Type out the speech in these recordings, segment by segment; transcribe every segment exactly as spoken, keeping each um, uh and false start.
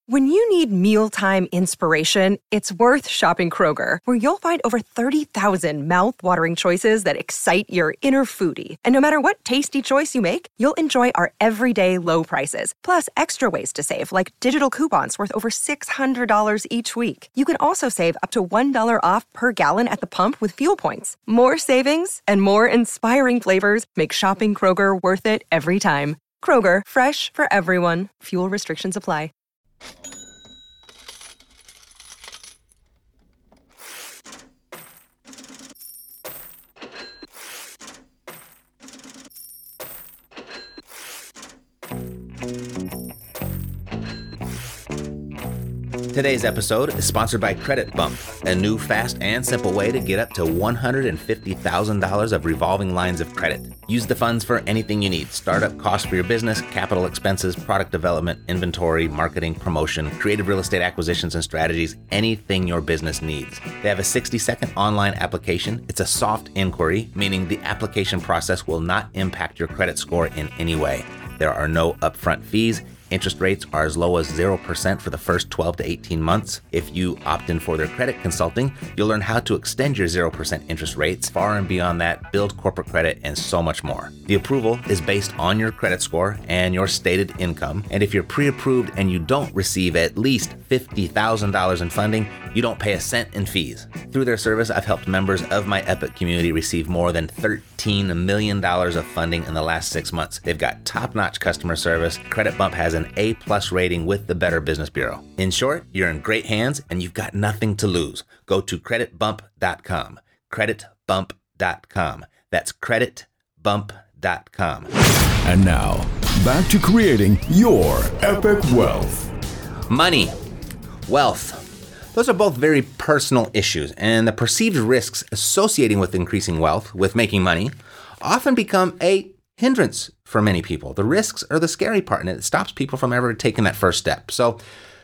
When you need mealtime inspiration, it's worth shopping Kroger, where you'll find over thirty thousand mouth-watering choices that excite your inner foodie. And no matter what tasty choice you make, you'll enjoy our everyday low prices, plus extra ways to save, like digital coupons worth over six hundred dollars each week. You can also save up to one dollar off per gallon at the pump with fuel points. More savings and more inspiring flavors make shopping Kroger worth it every time. Kroger, fresh for everyone. Fuel restrictions apply. Today's episode is sponsored by Credit Bump, a new, fast, and simple way to get up to one hundred fifty thousand dollars of revolving lines of credit. Use the funds for anything you need: startup costs for your business, capital expenses, product development, inventory, marketing, promotion, creative real estate acquisitions and strategies, anything your business needs. They have a sixty-second online application. It's a soft inquiry, meaning the application process will not impact your credit score in any way. There are no upfront fees. Interest rates are as low as zero percent for the first twelve to eighteen months. If you opt in for their credit consulting, you'll learn how to extend your zero percent interest rates far and beyond that, build corporate credit, and so much more. The approval is based on your credit score and your stated income. And if you're pre-approved and you don't receive at least fifty thousand dollars in funding, you don't pay a cent in fees. Through their service, I've helped members of my Epic community receive more than thirteen million dollars of funding in the last six months. They've got top-notch customer service. Credit Bump has an A plus rating with the Better Business Bureau. In short, you're in great hands and you've got nothing to lose. Go to credit bump dot com. credit bump dot com. That's credit bump dot com. And now, back to creating your epic wealth. Money, wealth. Those are both very personal issues, and the perceived risks associating with increasing wealth, with making money, often become a hindrance for many people. The risks are the scary part, and it stops people from ever taking that first step. So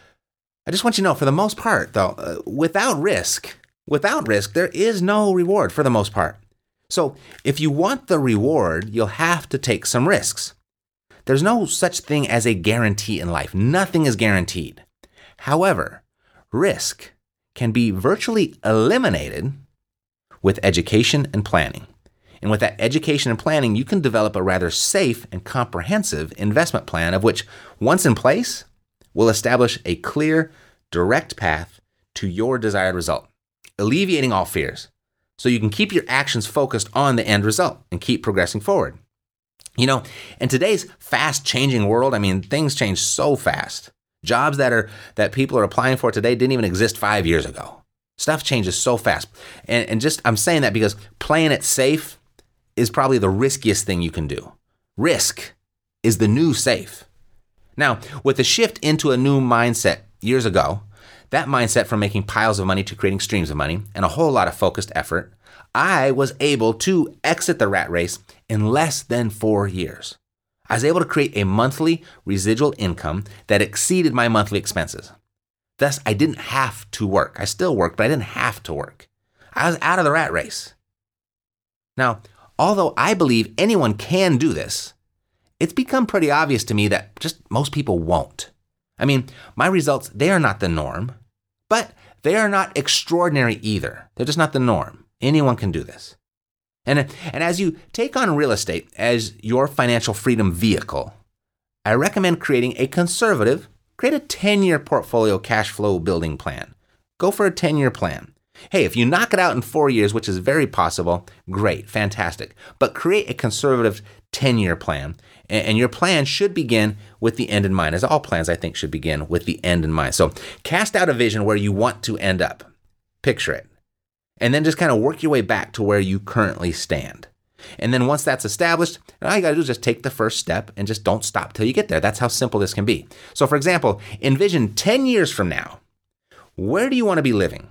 I just want you to know, for the most part, though, uh, without risk, without risk, there is no reward for the most part. So if you want the reward, you'll have to take some risks. There's no such thing as a guarantee in life. Nothing is guaranteed. However, risk can be virtually eliminated with education and planning. And with that education and planning, you can develop a rather safe and comprehensive investment plan of which, once in place, will establish a clear, direct path to your desired result, alleviating all fears, so you can keep your actions focused on the end result and keep progressing forward. You know, in today's fast-changing world, I mean, things change so fast. Jobs that are that people are applying for today didn't even exist five years ago. Stuff changes so fast. And, and just, I'm saying that because playing it safe is probably the riskiest thing you can do. Risk is the new safe. Now, with the shift into a new mindset years ago, that mindset from making piles of money to creating streams of money and a whole lot of focused effort, I was able to exit the rat race in less than four years. I was able to create a monthly residual income that exceeded my monthly expenses. Thus, I didn't have to work. I still worked, but I didn't have to work. I was out of the rat race. Now, although I believe anyone can do this, it's become pretty obvious to me that just most people won't. I mean, my results, they are not the norm, but they are not extraordinary either. They're just not the norm. Anyone can do this. And, and as you take on real estate as your financial freedom vehicle, I recommend creating a conservative, create a ten-year portfolio cash flow building plan. Go for a ten-year plan. Hey, if you knock it out in four years, which is very possible, great, fantastic. But create a conservative ten-year plan, and your plan should begin with the end in mind, as all plans, I think, should begin with the end in mind. So cast out a vision where you want to end up. Picture it. And then just kind of work your way back to where you currently stand. And then once that's established, all you got to do is just take the first step and just don't stop till you get there. That's how simple this can be. So for example, envision ten years from now. Where do you want to be living?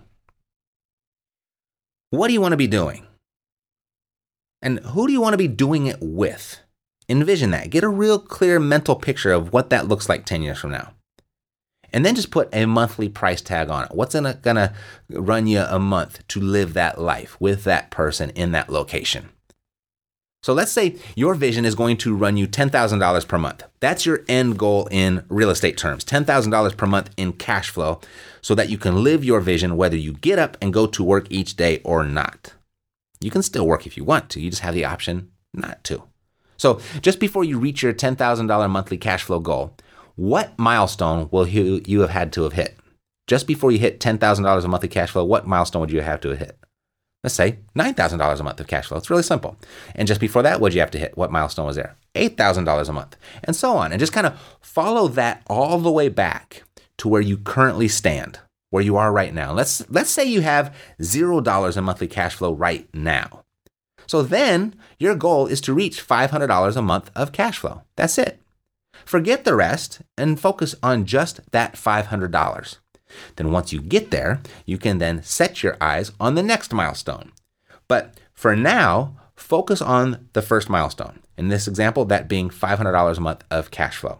What do you want to be doing? And who do you want to be doing it with? Envision that. Get a real clear mental picture of what that looks like ten years from now. And then just put a monthly price tag on it. What's it going to run you a month to live that life with that person in that location? So let's say your vision is going to run you ten thousand dollars per month. That's your end goal in real estate terms, ten thousand dollars per month in cash flow so that you can live your vision whether you get up and go to work each day or not. You can still work if you want to. You just have the option not to. So just before you reach your ten thousand dollars monthly cash flow goal, what milestone will you, you have had to have hit? Just before you hit ten thousand dollars a monthly cash flow, what milestone would you have to have hit? Let's say nine thousand dollars a month of cash flow. It's really simple. And just before that, what did you have to hit? What milestone was there? eight thousand dollars a month, and so on. And just kind of follow that all the way back to where you currently stand, where you are right now. Let's, let's say you have zero dollars in monthly cash flow right now. So then your goal is to reach five hundred dollars a month of cash flow. That's it. Forget the rest and focus on just that five hundred dollars. Then once you get there, you can then set your eyes on the next milestone. But for now, focus on the first milestone. In this example, that being five hundred dollars a month of cash flow.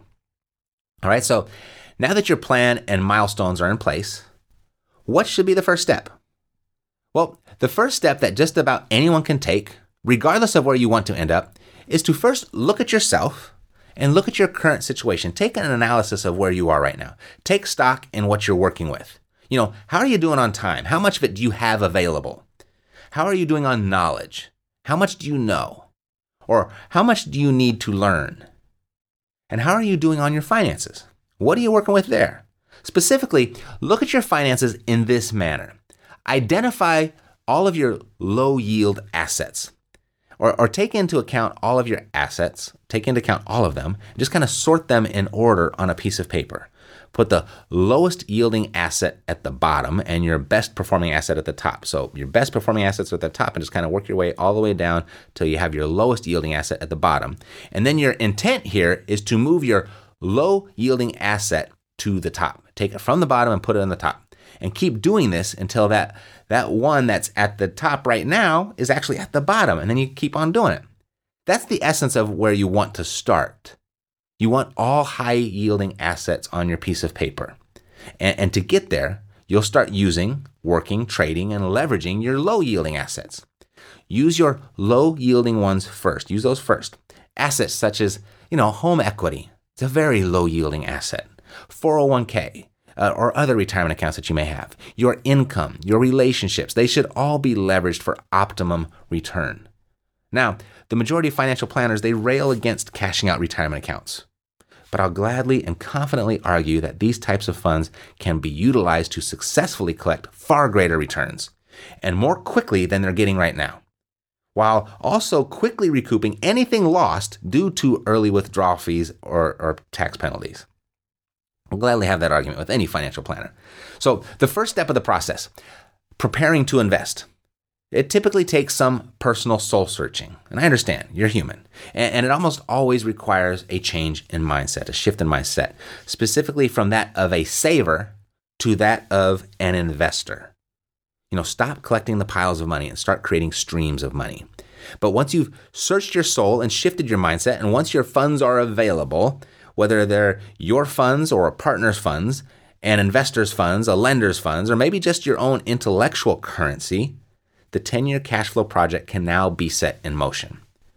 All right, so now that your plan and milestones are in place, what should be the first step? Well, the first step that just about anyone can take, regardless of where you want to end up, is to first look at yourself and look at your current situation. Take an analysis of where you are right now. Take stock in what you're working with. You know, how are you doing on time? How much of it do you have available? How are you doing on knowledge? How much do you know? Or how much do you need to learn? And how are you doing on your finances? What are you working with there? Specifically, look at your finances in this manner. Identify all of your low yield assets. Or, or take into account all of your assets, take into account all of them, and just kind of sort them in order on a piece of paper. Put the lowest yielding asset at the bottom and your best performing asset at the top. So your best performing assets are at the top and just kind of work your way all the way down till you have your lowest yielding asset at the bottom. And then your intent here is to move your low yielding asset to the top. Take it from the bottom and put it on the top. And keep doing this until that, that one that's at the top right now is actually at the bottom. And then you keep on doing it. That's the essence of where you want to start. You want all high yielding assets on your piece of paper. And, and to get there, you'll start using, working, trading, and leveraging your low yielding assets. Use your low yielding ones first. Use those first. Assets such as, you know, home equity. It's a very low yielding asset. four oh one k. Uh, or other retirement accounts that you may have. Your income, your relationships, they should all be leveraged for optimum return. Now, the majority of financial planners, they rail against cashing out retirement accounts. But I'll gladly and confidently argue that these types of funds can be utilized to successfully collect far greater returns, and more quickly than they're getting right now, while also quickly recouping anything lost due to early withdrawal fees or, or tax penalties. I'll gladly have that argument with any financial planner. So the first step of the process, preparing to invest. It typically takes some personal soul searching. And I understand, you're human. And, and it almost always requires a change in mindset, a shift in mindset, specifically from that of a saver to that of an investor. You know, stop collecting the piles of money and start creating streams of money. But once you've searched your soul and shifted your mindset, and once your funds are available, whether they're your funds or a partner's funds, an investor's funds, a lender's funds, or maybe just your own intellectual currency, the ten-year cash flow project can now be set in motion.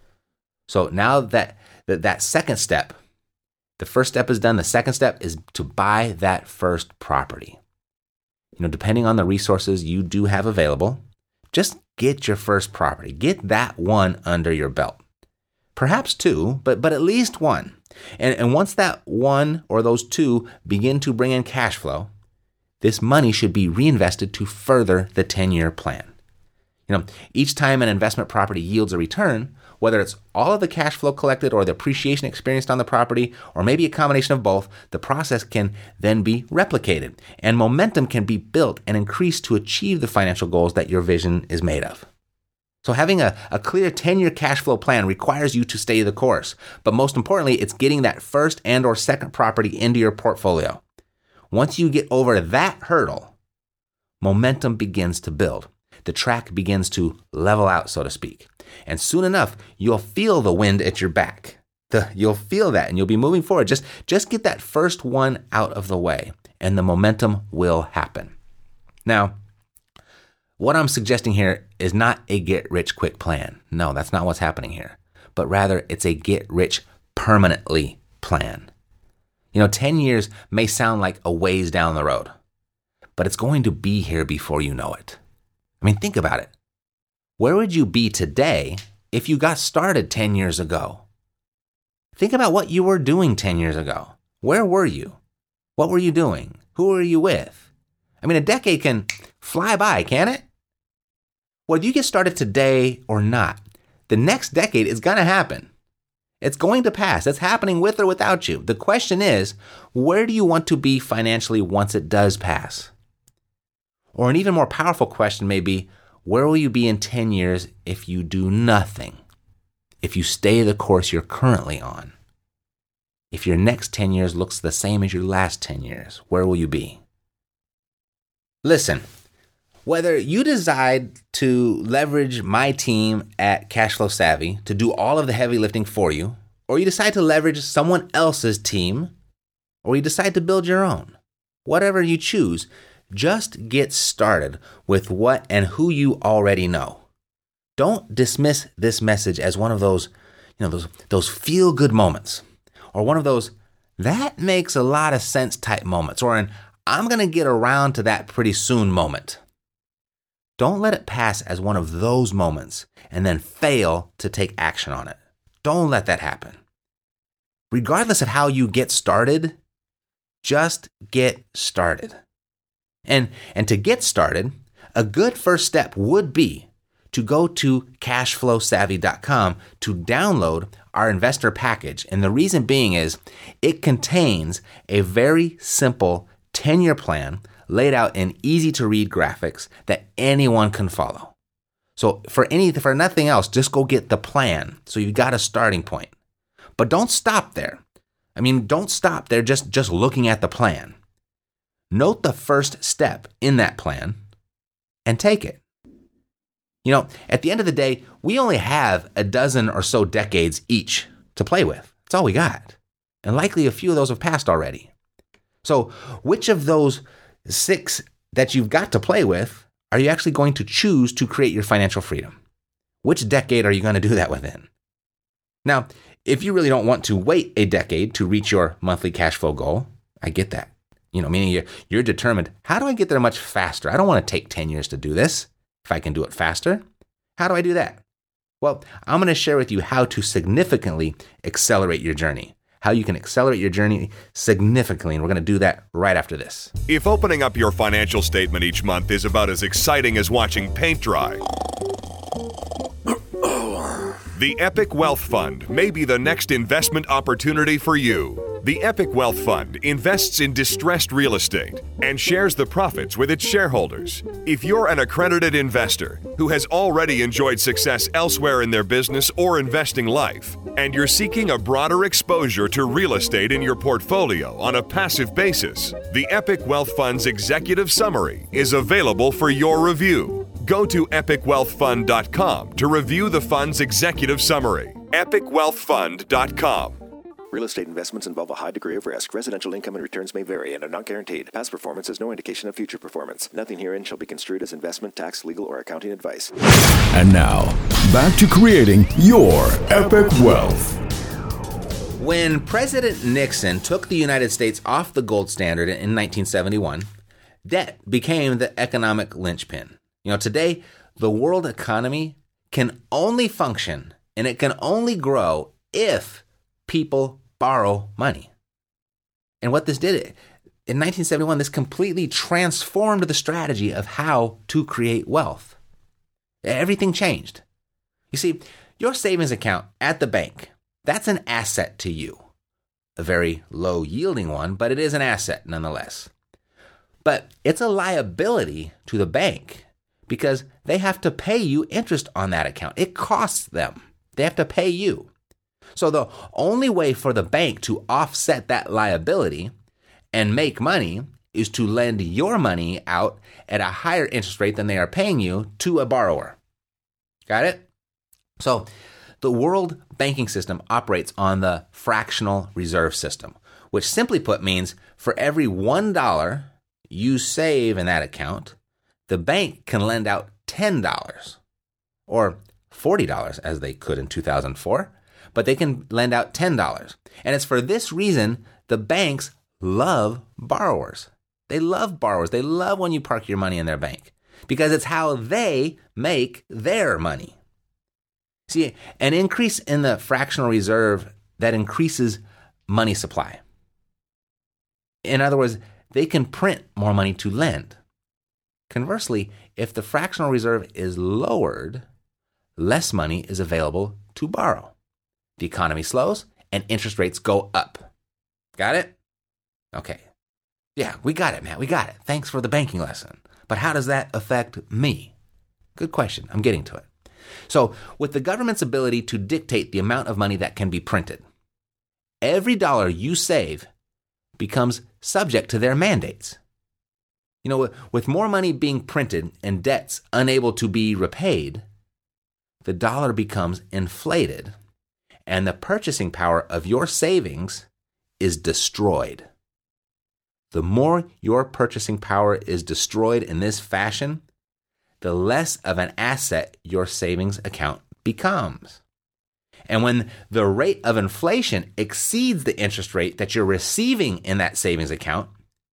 So now that, that that second step, the first step is done, the second step is to buy that first property. You know, depending on the resources you do have available, just get your first property. Get that one under your belt. Perhaps two, but, but at least one. And, and once that one or those two begin to bring in cash flow, this money should be reinvested to further the ten-year plan. You know, each time an investment property yields a return, whether it's all of the cash flow collected or the appreciation experienced on the property, or maybe a combination of both, the process can then be replicated, and momentum can be built and increased to achieve the financial goals that your vision is made of. So having a, a clear ten-year cash flow plan requires you to stay the course. But most importantly, it's getting that first and or second property into your portfolio. Once you get over that hurdle, momentum begins to build. The track begins to level out, so to speak. And soon enough, you'll feel the wind at your back. The, you'll feel that and you'll be moving forward. Just, just get that first one out of the way and the momentum will happen. Now, what I'm suggesting here is not a get-rich-quick plan. No, that's not what's happening here. but rather it's a get rich permanently plan. You know, ten years may sound like a ways down the road, but it's going to be here before you know it. I mean, think about it. Where would you be today if you got started ten years ago? Think about what you were doing ten years ago. Where were you? What were you doing? Who were you with? I mean, a decade can fly by, can't it? Whether you get started today or not, the next decade is going to happen. It's going to pass. It's happening with or without you. The question is, where do you want to be financially once it does pass? Or an even more powerful question may be, where will you be in ten years if you do nothing? If you stay the course you're currently on? If your next ten years looks the same as your last ten years, where will you be? Listen, whether you decide to leverage my team at Cashflow Savvy to do all of the heavy lifting for you, or you decide to leverage someone else's team, or you decide to build your own, whatever you choose, just get started with what and who you already know. Don't dismiss this message as one of those, you know, those those feel-good moments, or one of those that makes a lot of sense type moments, or an I'm going to get around to that pretty soon moment. Don't let it pass as one of those moments and then fail to take action on it. Don't let that happen. Regardless of how you get started, just get started. And, and to get started, a good first step would be to go to cashflow savvy dot com to download our investor package. And the reason being is it contains a very simple ten-year plan laid out in easy-to-read graphics that anyone can follow. So for any for nothing else, just go get the plan. So you've got a starting point. But don't stop there. I mean, don't stop there just, just looking at the plan. Note the first step in that plan and take it. You know, at the end of the day, we only have a dozen or so decades each to play with. That's all we got. And likely a few of those have passed already. So which of those six that you've got to play with are you actually going to choose to create your financial freedom? Which decade are you going to do that within? Now, if you really don't want to wait a decade to reach your monthly cash flow goal, I get that. You know, meaning you're, you're determined, how do I get there much faster? I don't want to take ten years to do this. If I can do it faster, how do I do that? Well, I'm going to share with you how to significantly accelerate your journey. How you can accelerate your journey significantly, and we're going to do that right after this. If opening up your financial statement each month is about as exciting as watching paint dry, the Epic Wealth Fund may be the next investment opportunity for you. The Epic Wealth Fund invests in distressed real estate and shares the profits with its shareholders. If you're an accredited investor who has already enjoyed success elsewhere in their business or investing life, and you're seeking a broader exposure to real estate in your portfolio on a passive basis, the Epic Wealth Fund's executive summary is available for your review. Go to epic wealth fund dot com to review the fund's executive summary. epic wealth fund dot com. Real estate investments involve a high degree of risk. Residential income and returns may vary and are not guaranteed. Past performance is no indication of future performance. Nothing herein shall be construed as investment, tax, legal, or accounting advice. And now, back to creating your epic wealth. When President Nixon took the United States off the gold standard in nineteen seventy-one, debt became the economic linchpin. You know, today, the world economy can only function and it can only grow if people borrow money. And what this did, in nineteen seventy-one, this completely transformed the strategy of how to create wealth. Everything changed. You see, your savings account at the bank, that's an asset to you. A very low yielding one, but it is an asset nonetheless. But it's a liability to the bank because they have to pay you interest on that account. It costs them. They have to pay you. So the only way for the bank to offset that liability and make money is to lend your money out at a higher interest rate than they are paying you to a borrower. Got it? So the world banking system operates on the fractional reserve system, which simply put means for every one dollar you save in that account, the bank can lend out ten dollars or forty dollars as they could in two thousand four. but they can lend out ten dollars. And it's for this reason the banks love borrowers. They love borrowers. They love when you park your money in their bank because it's how they make their money. See, an increase in the fractional reserve that increases money supply. In other words, they can print more money to lend. Conversely, if the fractional reserve is lowered, less money is available to borrow. The economy slows and interest rates go up. Got it? Okay. Yeah, we got it, Matt. We got it. Thanks for the banking lesson. But how does that affect me? Good question. I'm getting to it. So, with the government's ability to dictate the amount of money that can be printed, every dollar you save becomes subject to their mandates. You know, with more money being printed and debts unable to be repaid, the dollar becomes inflated and the purchasing power of your savings is destroyed. The more your purchasing power is destroyed in this fashion, the less of an asset your savings account becomes. And when the rate of inflation exceeds the interest rate that you're receiving in that savings account,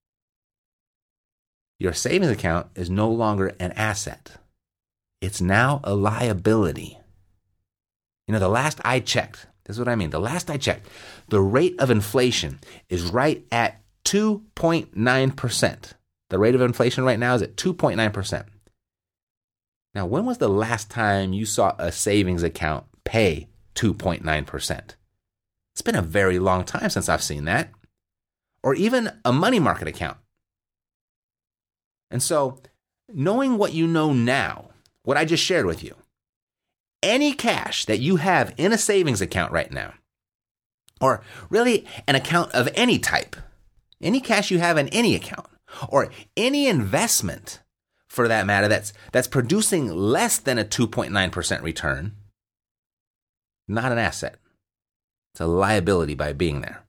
your savings account is no longer an asset. It's now a liability. You know, the last I checked, this is what I mean. The last I checked, the rate of inflation is right at two point nine percent. The rate of inflation right now is at two point nine percent. Now, when was the last time you saw a savings account pay two point nine percent? It's been a very long time since I've seen that. Or even a money market account. And so, knowing what you know now, what I just shared with you, any cash that you have in a savings account right now, or really an account of any type, any cash you have in any account, or any investment for that matter that's that's producing less than a two point nine percent return, not an asset. It's a liability by being there.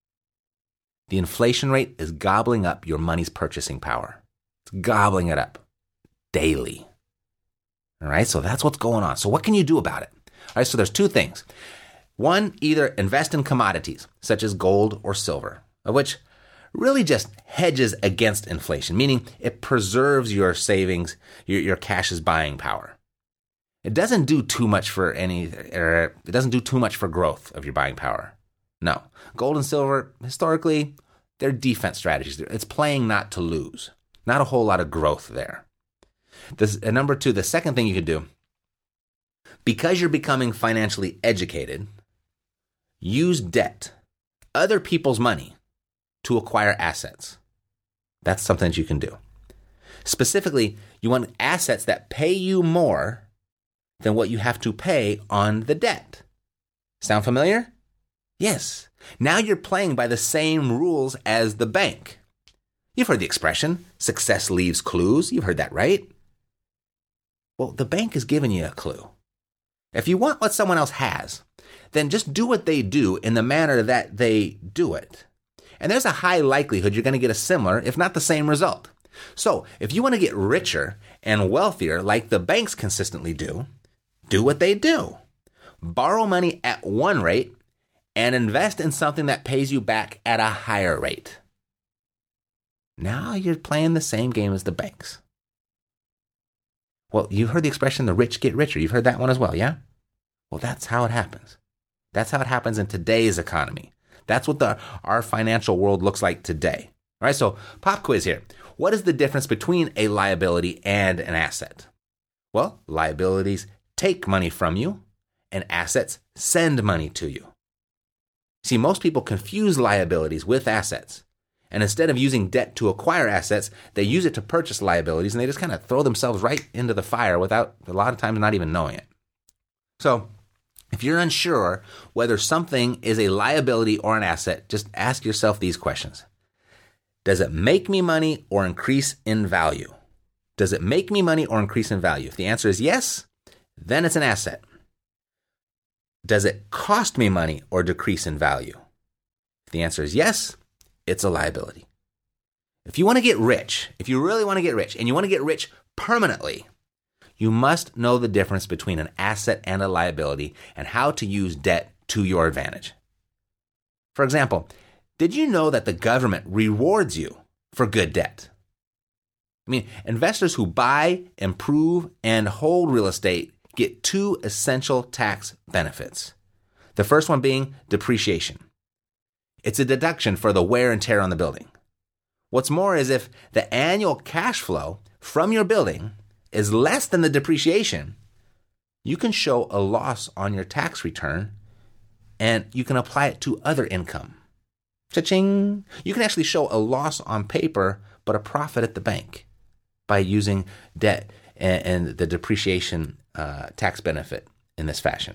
The inflation rate is gobbling up your money's purchasing power. It's gobbling it up daily. All right, so that's what's going on. So what can you do about it? All right, so there's two things. One, either invest in commodities, such as gold or silver, of which really just hedges against inflation, meaning it preserves your savings, your, your cash's buying power. It doesn't do too much for any, or it doesn't do too much for growth of your buying power. No. Gold and silver, historically, they're defense strategies. It's playing not to lose. Not a whole lot of growth there. This, and number two, the second thing you could do, because you're becoming financially educated, use debt, other people's money, to acquire assets. That's something that you can do. Specifically, you want assets that pay you more than what you have to pay on the debt. Sound familiar? Yes. Now you're playing by the same rules as the bank. You've heard the expression, success leaves clues. You've heard that, right? Well, the bank is giving you a clue. If you want what someone else has, then just do what they do in the manner that they do it. And there's a high likelihood you're going to get a similar, if not the same result. So if you want to get richer and wealthier like the banks consistently do, do what they do. Borrow money at one rate and invest in something that pays you back at a higher rate. Now you're playing the same game as the banks. Well, you've heard the expression, the rich get richer. You've heard that one as well, yeah? Well, that's how it happens. That's how it happens in today's economy. That's what the our financial world looks like today. All right, so pop quiz here. What is the difference between a liability and an asset? Well, liabilities take money from you, and assets send money to you. See, most people confuse liabilities with assets. And instead of using debt to acquire assets, they use it to purchase liabilities, and they just kind of throw themselves right into the fire without, a lot of times, not even knowing it. So, if you're unsure whether something is a liability or an asset, just ask yourself these questions. Does it make me money or increase in value? Does it make me money or increase in value? If the answer is yes, then it's an asset. Does it cost me money or decrease in value? If the answer is yes, it's a liability. If you want to get rich, if you really want to get rich, and you want to get rich permanently, you must know the difference between an asset and a liability and how to use debt to your advantage. For example, did you know that the government rewards you for good debt? I mean, investors who buy, improve, and hold real estate get two essential tax benefits. The first one being depreciation. It's a deduction for the wear and tear on the building. What's more is if the annual cash flow from your building is less than the depreciation, you can show a loss on your tax return and you can apply it to other income. Cha-ching! You can actually show a loss on paper, but a profit at the bank by using debt and, and the depreciation uh, tax benefit in this fashion.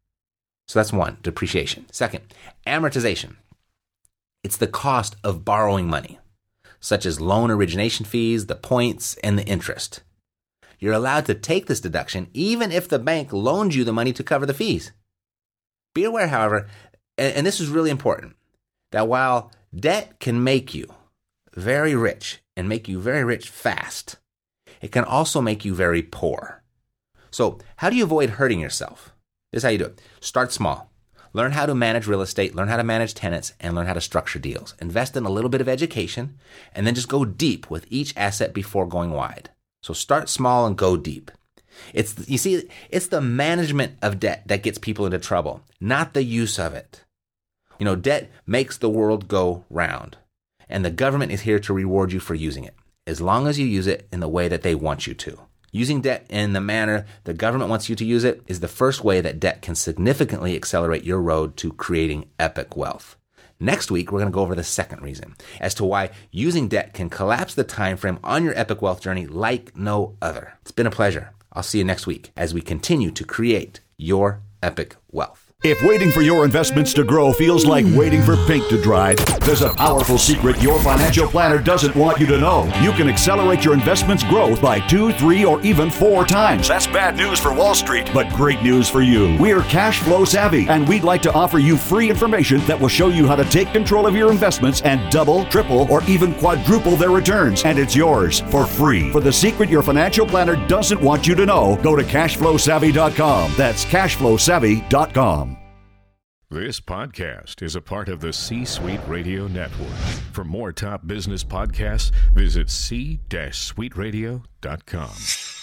So that's one, depreciation. Second, amortization. It's the cost of borrowing money, such as loan origination fees, the points, and the interest. You're allowed to take this deduction even if the bank loaned you the money to cover the fees. Be aware, however, and, and this is really important, that while debt can make you very rich and make you very rich fast, it can also make you very poor. So how do you avoid hurting yourself? This is how you do it. Start small. Learn how to manage real estate, learn how to manage tenants, and learn how to structure deals. Invest in a little bit of education, and then just go deep with each asset before going wide. So start small and go deep. It's, you see, it's the management of debt that gets people into trouble, not the use of it. You know, debt makes the world go round, and the government is here to reward you for using it, as long as you use it in the way that they want you to. Using debt in the manner the government wants you to use it is the first way that debt can significantly accelerate your road to creating epic wealth. Next week, we're going to go over the second reason as to why using debt can collapse the time frame on your epic wealth journey like no other. It's been a pleasure. I'll see you next week as we continue to create your epic wealth. If waiting for your investments to grow feels like waiting for paint to dry, there's a powerful secret your financial planner doesn't want you to know. You can accelerate your investments' growth by two, three, or even four times. That's bad news for Wall Street, but great news for you. We're cash flow savvy, and we'd like to offer you free information that will show you how to take control of your investments and double, triple, or even quadruple their returns. And it's yours for free. For the secret your financial planner doesn't want you to know, go to cash flow savvy dot com. That's cash flow savvy dot com. This podcast is a part of the C-Suite Radio Network. For more top business podcasts, visit c suite radio dot com.